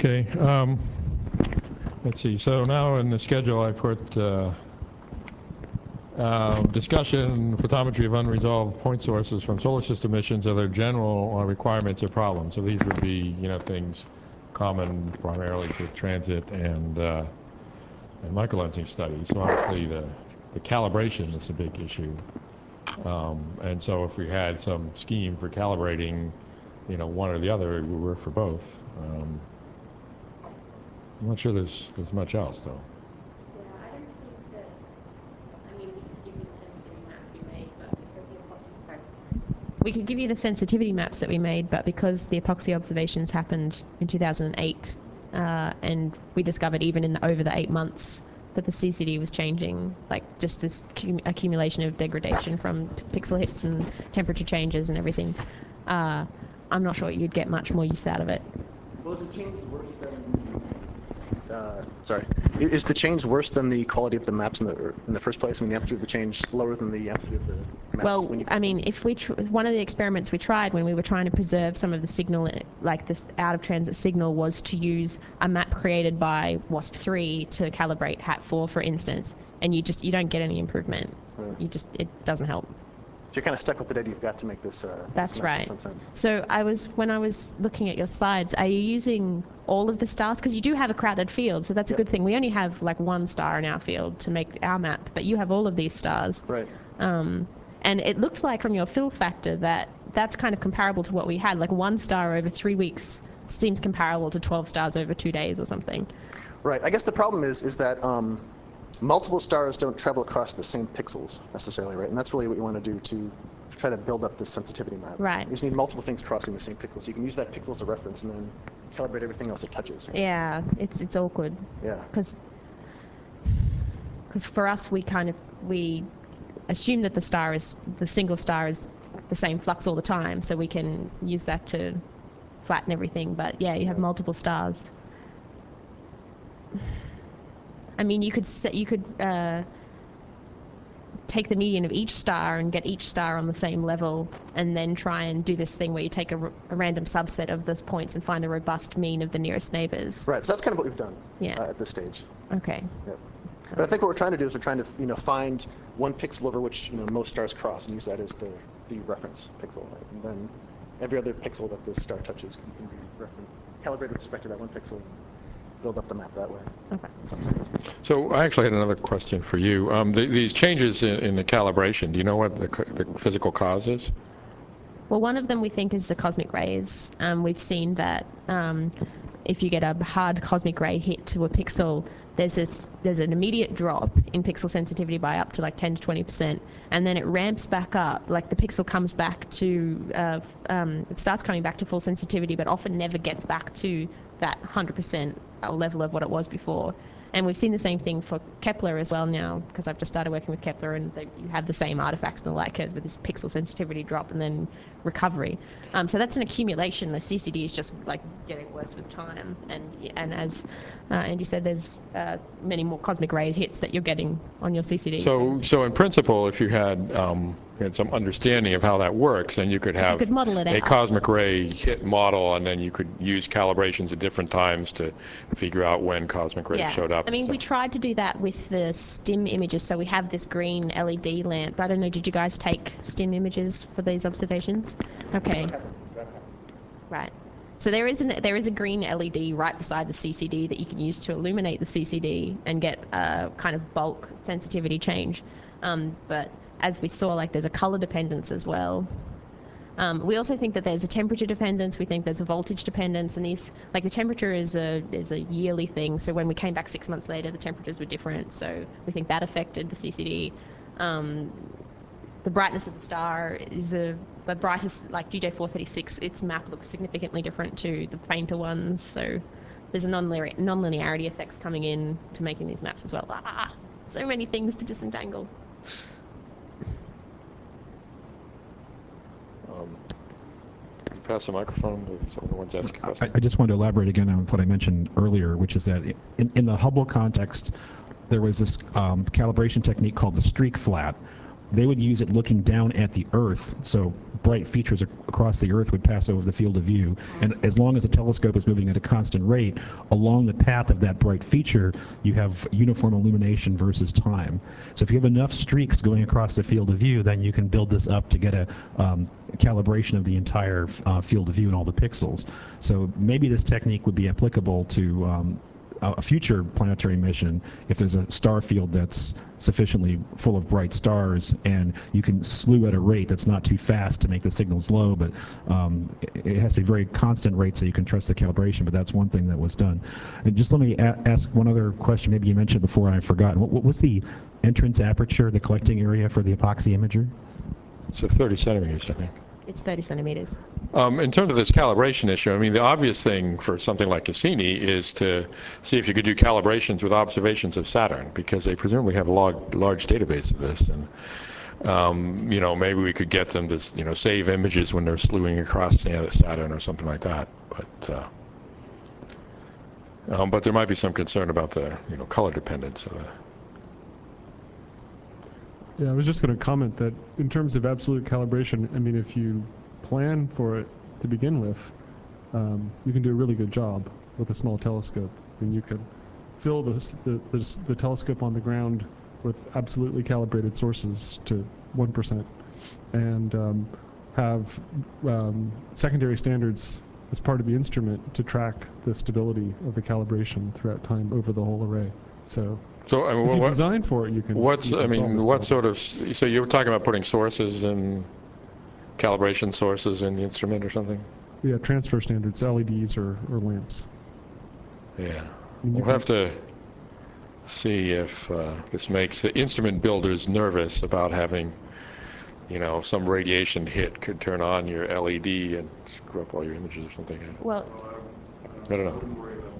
Okay. Let's see. So now in the schedule I put discussion, photometry of unresolved point sources from solar system missions, other general requirements or problems. So these would be, things common primarily for transit and microlensing studies. So obviously the calibration is a big issue. And so if we had some scheme for calibrating, one or the other, it would work for both. I'm not sure there's much else, though. Yeah, I don't think that, we could give you the sensitivity maps we made, but because we could give you the sensitivity maps that we made, but because the epoxy observations happened in 2008, and we discovered even over the 8 months that the CCD was changing, like just this accumulation of degradation from pixel hits and temperature changes and everything, I'm not sure you'd get much more use out of it. Well, is the change worse than is the change worse than the quality of the maps in the first place? The amplitude of the change lower than the amplitude of the maps? Well, if one of the experiments we tried when we were trying to preserve some of the signal, like this out-of-transit signal, was to use a map created by WASP-3 to calibrate HAT4, for instance, and you don't get any improvement. Really? It doesn't help. So you're kind of stuck with the data you've got to make this. That's this right. In some sense. So when I was looking at your slides, are you using all of the stars? Because you do have a crowded field, so that's a good thing. We only have like one star in our field to make our map, but you have all of these stars. Right. And it looked like from your fill factor that's kind of comparable to what we had. Like 1 star over 3 weeks seems comparable to 12 stars over 2 days or something. Right. I guess the problem is that multiple stars don't travel across the same pixels necessarily, right? And that's really what you want to do to try to build up this sensitivity map. Right. You just need multiple things crossing the same pixels. You can use that pixel as a reference and then calibrate everything else it touches. Right? Yeah, it's awkward. Yeah. Because for us, we assume that the single star is the same flux all the time, so we can use that to flatten everything. But yeah, you have multiple stars. You could take the median of each star and get each star on the same level, and then try and do this thing where you take a random subset of those points and find the robust mean of the nearest neighbors. Right. So that's kind of what we've done. Yeah. At this stage. Okay. Yep. But I think what we're trying to do is we're trying to find one pixel over which most stars cross and use that as the reference pixel, right? And then every other pixel that the star touches can be calibrated with respect to that one pixel. Build up the map that way. Okay. In some sense. So I actually had another question for you. These changes in the calibration, do you know what the physical cause is? Well, one of them we think is the cosmic rays. We've seen that if you get a hard cosmic ray hit to a pixel, there's an immediate drop in pixel sensitivity by up to like 10 to 20%, and then it ramps back up. Like the pixel comes back to, it starts coming back to full sensitivity, but often never gets back to that 100% level of what it was before. And we've seen the same thing for Kepler as well now, because I've just started working with Kepler, and you have the same artifacts in the light curves with this pixel sensitivity drop and then recovery. So that's an accumulation. The CCD is just like getting worse with time. And as Andy said, there's many more cosmic ray hits that you're getting on your CCD. So in principle, if you had some understanding of how that works, then you could have model it a out. cosmic ray hit model, and then you could use calibrations at different times to figure out when cosmic rays showed up. We tried to do that with the STIM images. So we have this green LED lamp. I don't know, did you guys take STIM images for these observations? Okay. Right. So there is a green LED right beside the CCD that you can use to illuminate the CCD and get a kind of bulk sensitivity change. But as we saw, there's a color dependence as well. We also think that there's a temperature dependence. We think there's a voltage dependence, and the temperature is a yearly thing. So when we came back 6 months later, the temperatures were different. So we think that affected the CCD. The brightness of the star is the brightest, like GJ436. Its map looks significantly different to the fainter ones. So there's a non-linearity effects coming in to making these maps as well. So many things to disentangle. Pass the microphone to someone who wants to ask a question. I just wanted to elaborate again on what I mentioned earlier, which is that in the Hubble context, there was this calibration technique called the streak flat, they would use it looking down at the Earth, so bright features across the Earth would pass over the field of view, and as long as the telescope is moving at a constant rate, along the path of that bright feature, you have uniform illumination versus time. So if you have enough streaks going across the field of view, then you can build this up to get a calibration of the entire field of view and all the pixels. So maybe this technique would be applicable to a future planetary mission if there's a star field that's sufficiently full of bright stars and you can slew at a rate that's not too fast to make the signals low, but it has to be very constant rate so you can trust the calibration, but that's one thing that was done. And just let me ask one other question, maybe you mentioned before and I've forgotten. What was the entrance aperture, the collecting area for the epoxy imager? So 30 centimeters, I think. It's 30 centimeters. In terms of this calibration issue, I mean, the obvious thing for something like Cassini is to see if you could do calibrations with observations of Saturn, because they presumably have a large database of this, and you know, maybe we could get them to, you know, save images when they're slewing across Saturn or something like that. But there might be some concern about the, you know, color dependence of the. Yeah, I was just going to comment that in terms of absolute calibration, I mean, if you plan for it to begin with, you can do a really good job with a small telescope. I mean, you could fill the telescope on the ground with absolutely calibrated sources to 1% and have secondary standards as part of the instrument to track the stability of the calibration throughout time over the whole array. So I mean, if you design for it, you can. What sort of? So you were talking about putting sources and calibration sources in the instrument or something? Yeah, transfer standards, LEDs or lamps. Yeah, we'll have to see if this makes the instrument builders nervous about having, you know, some radiation hit could turn on your LED and screw up all your images or something. Well, I don't know.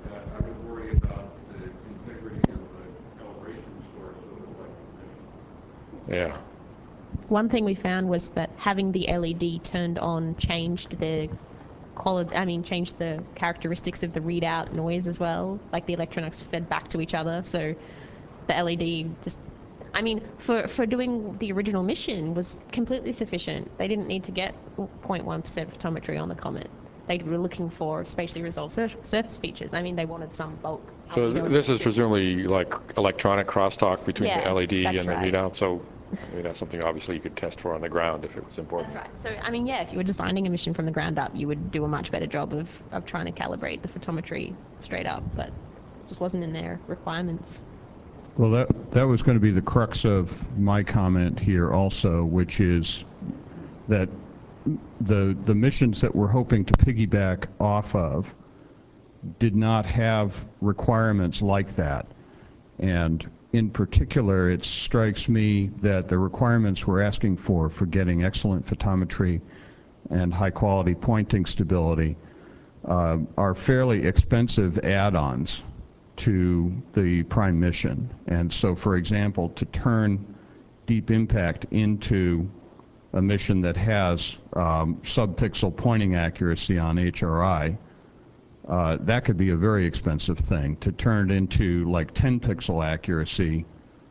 Yeah. one thing we found was that having the LED turned on changed the quality. I mean, changed the characteristics of the readout noise as well. Like the electronics fed back to each other, so the LED just. I mean, for doing the original mission was completely sufficient. They didn't need to get 0.1% photometry on the comet. They were looking for spatially resolved surface features. I mean, they wanted some bulk. So this is presumably like electronic crosstalk between the LED and the readout. So I mean, that's something obviously you could test for on the ground if it was important. That's right. So I mean, yeah, if you were designing a mission from the ground up, you would do a much better job of trying to calibrate the photometry straight up, but it just wasn't in their requirements. Well, that was going to be the crux of my comment here also, which is that the missions that we're hoping to piggyback off of did not have requirements like that. And in particular, it strikes me that the requirements we're asking for getting excellent photometry and high quality pointing stability are fairly expensive add-ons to the prime mission. And so, for example, to turn Deep Impact into a mission that has sub-pixel pointing accuracy on HRI, that could be a very expensive thing. To turn it into like 10 pixel accuracy,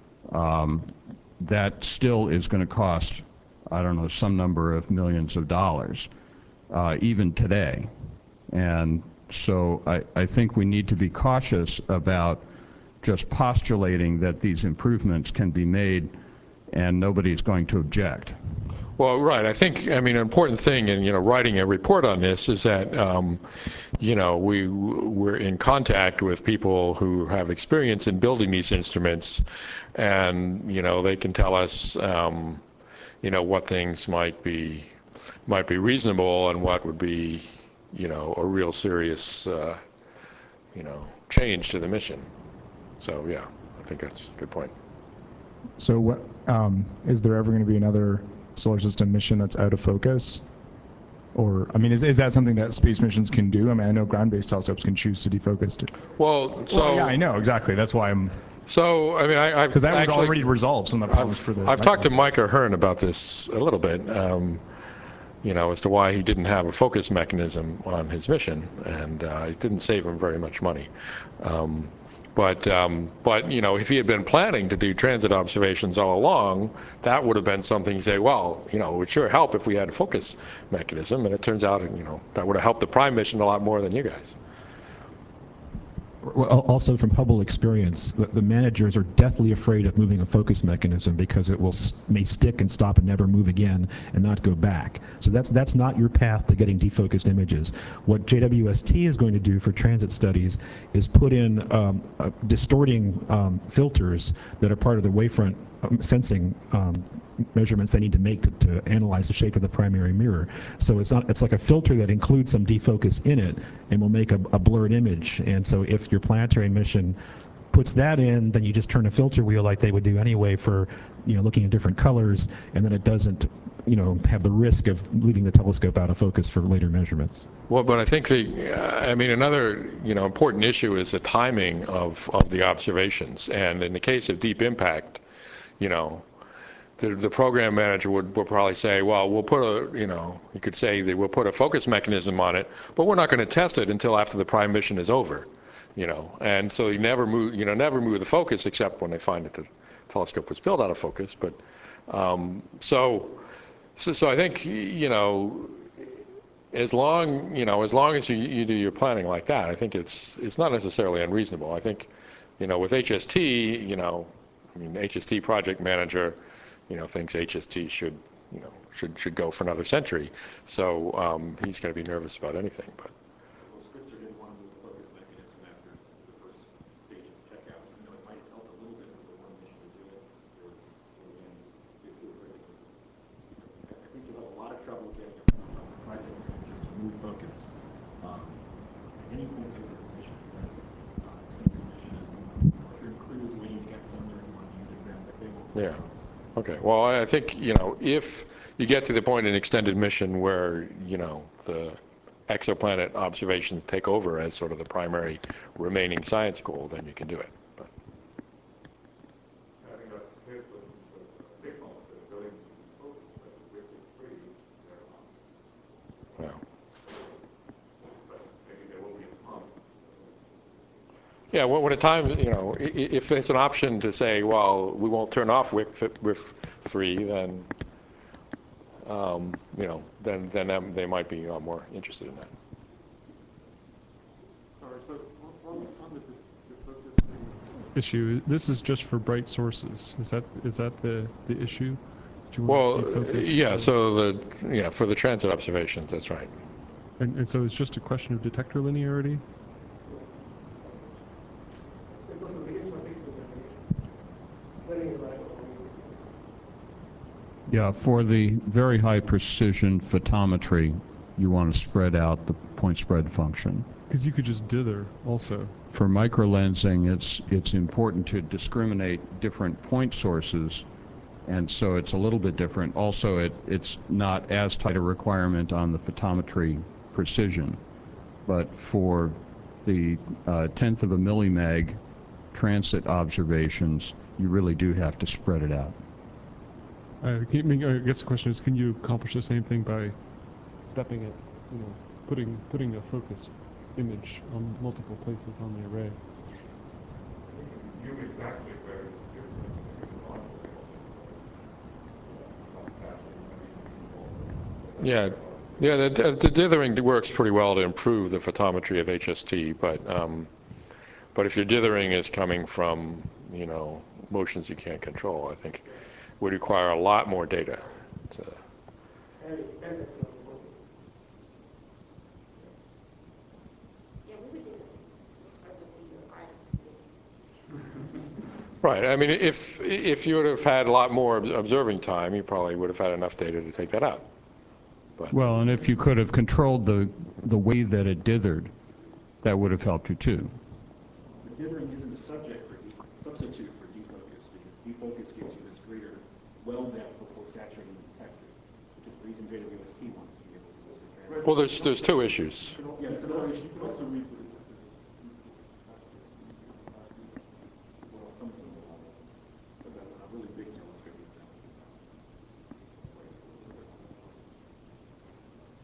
that still is going to cost, I don't know, some number of millions of dollars, even today. And so I think we need to be cautious about just postulating that these improvements can be made and nobody's going to object. Well, right. I think, I mean, an important thing in, you know, writing a report on this is that, you know, we're in contact with people who have experience in building these instruments, and, you know, they can tell us, you know, what things might be reasonable and what would be, you know, a real serious, you know, change to the mission. So, yeah, I think that's a good point. So what, is there ever going to be another solar system mission that's out of focus? Or, I mean, is that something that space missions can do? I mean, I know ground-based telescopes can choose to defocus it. Well, so... yeah, I know, exactly. That's why I'm... So, I mean, because that would already resolve some of the problems for the... I've talked to Mike Ahern about this a little bit, you know, as to why he didn't have a focus mechanism on his mission, and it didn't save him very much money. But you know, if he had been planning to do transit observations all along, that would have been something you say, well, you know, it would sure help if we had a focus mechanism. And it turns out, you know, that would have helped the prime mission a lot more than you guys. Well, also from Hubble experience, the managers are deathly afraid of moving a focus mechanism because it will may stick and stop and never move again and not go back. So that's not your path to getting defocused images. What JWST is going to do for transit studies is put in distorting filters that are part of the wavefront sensing measurements they need to make to analyze the shape of the primary mirror. So it's like a filter that includes some defocus in it and will make a blurred image. And so if your planetary mission puts that in, then you just turn a filter wheel like they would do anyway for, you know, looking at different colors, and then it doesn't, you know, have the risk of leaving the telescope out of focus for later measurements. Well, but I think I mean, another, you know, important issue is the timing of the observations. And in the case of deep impact, you know, the program manager would probably say, well, we'll put a, you know, you could say that we'll put a focus mechanism on it, but we're not going to test it until after the prime mission is over, you know. And so you never move the focus except when they find that the telescope was built out of focus. But so I think, you know, as long as you do your planning like that, I think it's not necessarily unreasonable. I think, you know, with HST, you know, I mean, HST project manager, you know, thinks HST should go for another century. So he's going to be nervous about anything. But Well, Spitzer didn't want to move the focus mechanism after the first stage of checkout. You know, it might help a little bit with the one mission to do it. I think you'll have a lot of trouble getting a project manager to move focus at any point during the mission, because extended mission, if your crew is waiting to get somewhere and you want to use it, then they won't. yeah. Okay. Well, I think, you know, if you get to the point in extended mission where, you know, the exoplanet observations take over as sort of the primary remaining science goal, then you can do it. But. I think that's the case with big ones that are going to focus, but with the free, they're not. Well. But maybe there will be a month. Yeah, well, when a time, you know, if there's an option to say, well, we won't turn off WIF free, then, you know, then they might be more interested in that. Sorry, so on the focus issue, this is just for bright sources. Is that the issue? Do you want Well, yeah. So for the transit observations, that's right. And so it's just a question of detector linearity. Yeah, for the very high precision photometry, you want to spread out the point spread function. Because you could just dither also. For microlensing, it's important to discriminate different point sources, and so it's a little bit different. Also, it's not as tight a requirement on the photometry precision, but for the 1/10 of a millimeg transit observations, you really do have to spread it out. I guess the question is, can you accomplish the same thing by stepping it, you know, putting a focused image on multiple places on the array? You exactly where it's different between the lines. Yeah, the dithering works pretty well to improve the photometry of HST, but if your dithering is coming from, you know, motions you can't control, I think would require a lot more data. Right. I mean, if you would have had a lot more observing time, you probably would have had enough data to take that out. But. Well, and if you could have controlled the way that it dithered, that would have helped you too. The dithering isn't a substitute for defocus, because defocus gives you this greater well depth before saturating the detector, which is the reason JWST wants to be able to use the transit. Well, there's two issues. Yeah, it's another issue. You can also read the well, some of them will have it, but a really big telescope is down.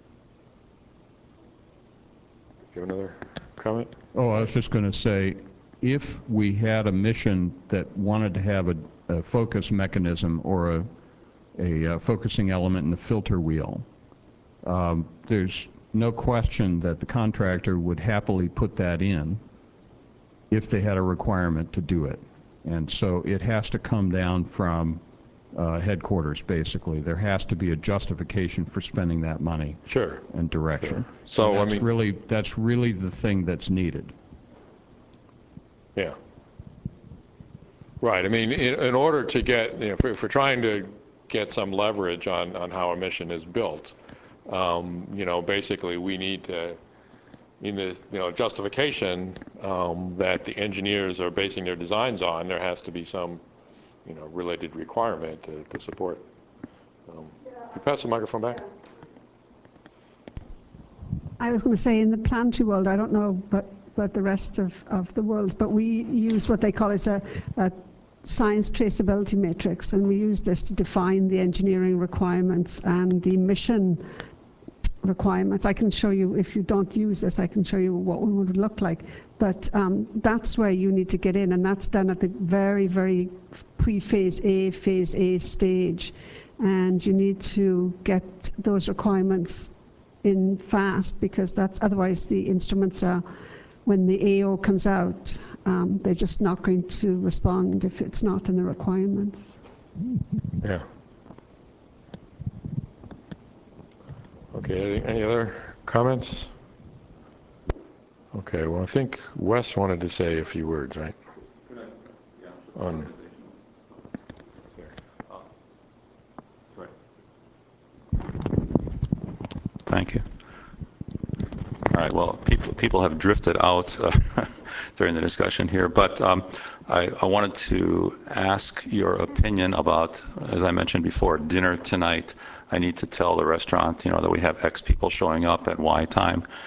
Do you have another comment? Oh, I was just going to say, if we had a mission that wanted to have a focus mechanism or a focusing element in the filter wheel, there's no question that the contractor would happily put that in if they had a requirement to do it. And so it has to come down from headquarters, basically. There has to be a justification for spending that money. Sure. And direction. Sure. So, and I mean, that's really the thing that's needed. Yeah. Right. I mean, in order to get, if we're trying to get some leverage on how a mission is built, basically we need to, justification that the engineers are basing their designs on. There has to be some, related requirement to support. You pass the microphone back. I was going to say, in the planetary world, I don't know about the rest of the world, but we use what they call as a science traceability matrix, and we use this to define the engineering requirements and the mission requirements. I can show you, if you don't use this, I can show you what one would look like. But that's where you need to get in, and that's done at the very, very pre-phase A stage. And you need to get those requirements in fast, because that's, otherwise the instruments are, when the AO comes out, they're just not going to respond if it's not in the requirements. Yeah. Okay, any other comments? Okay, well, I think Wes wanted to say a few words, right? On. Thank you. All right, well, people have drifted out during the discussion here, but I wanted to ask your opinion about, as I mentioned before, dinner tonight. I need to tell the restaurant, that we have X people showing up at Y time.